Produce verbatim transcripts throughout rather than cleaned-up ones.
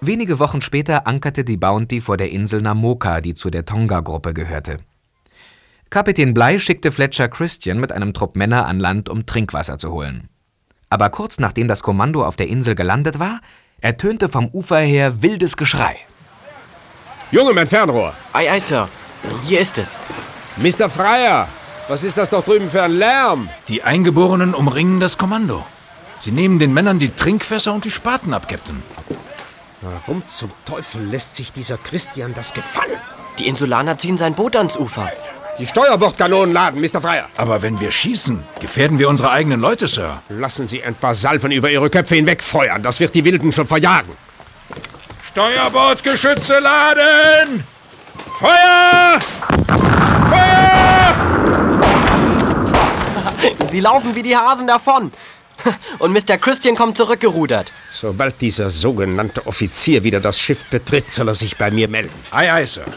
Wenige Wochen später ankerte die Bounty vor der Insel Namoka, die zu der Tonga-Gruppe gehörte. Kapitän Bligh schickte Fletcher Christian mit einem Trupp Männer an Land, um Trinkwasser zu holen. Aber kurz nachdem das Kommando auf der Insel gelandet war, ertönte vom Ufer her wildes Geschrei. Junge, mein Fernrohr! Ei, ei, Sir. Hier ist es. Mister Fryer, was ist das doch drüben für ein Lärm? Die Eingeborenen umringen das Kommando. Sie nehmen den Männern die Trinkwässer und die Spaten ab, Captain. Warum zum Teufel lässt sich dieser Christian das gefallen? Die Insulaner ziehen sein Boot ans Ufer. Die Steuerbordkanonen laden, Mister Fryer. Aber wenn wir schießen, gefährden wir unsere eigenen Leute, Sir. Lassen Sie ein paar Salven über Ihre Köpfe hinwegfeuern. Das wird die Wilden schon verjagen. Steuerbordgeschütze laden! Feuer! Feuer! Sie laufen wie die Hasen davon. Und Mister Christian kommt zurückgerudert. Sobald dieser sogenannte Offizier wieder das Schiff betritt, soll er sich bei mir melden. Ei, ei, Sir.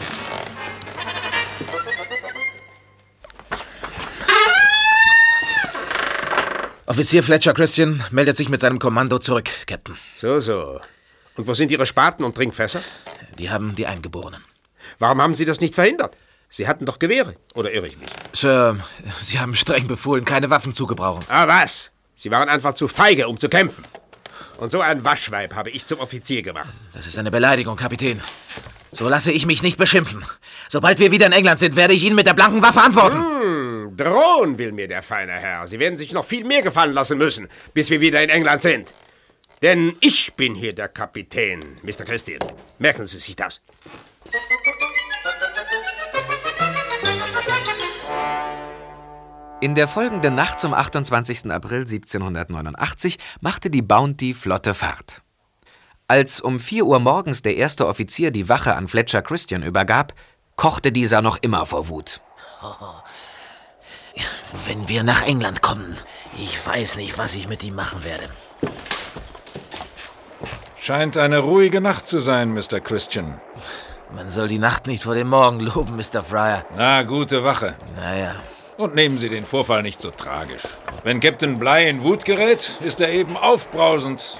Offizier Fletcher Christian meldet sich mit seinem Kommando zurück, Captain. So, so. Und wo sind Ihre Spaten und Trinkfässer? Die haben die Eingeborenen. Warum haben Sie das nicht verhindert? Sie hatten doch Gewehre. Oder irre ich mich? Sir, Sie haben streng befohlen, keine Waffen zu gebrauchen. Ah, was? Sie waren einfach zu feige, um zu kämpfen. Und so ein Waschweib habe ich zum Offizier gemacht. Das ist eine Beleidigung, Kapitän. So lasse ich mich nicht beschimpfen. Sobald wir wieder in England sind, werde ich Ihnen mit der blanken Waffe antworten. Hm, drohen will mir der feine Herr. Sie werden sich noch viel mehr gefallen lassen müssen, bis wir wieder in England sind. Denn ich bin hier der Kapitän, Mister Christian. Merken Sie sich das. In der folgenden Nacht zum achtundzwanzigsten April siebzehnhundertneunundachtzig machte die Bounty flotte Fahrt. Als um vier Uhr morgens der erste Offizier die Wache an Fletcher Christian übergab, kochte dieser noch immer vor Wut. Oh, wenn wir nach England kommen, ich weiß nicht, was ich mit ihm machen werde. Scheint eine ruhige Nacht zu sein, Mister Christian. Man soll die Nacht nicht vor dem Morgen loben, Mister Fryer. Na, gute Wache. Naja. Und nehmen Sie den Vorfall nicht so tragisch. Wenn Captain Bligh in Wut gerät, ist er eben aufbrausend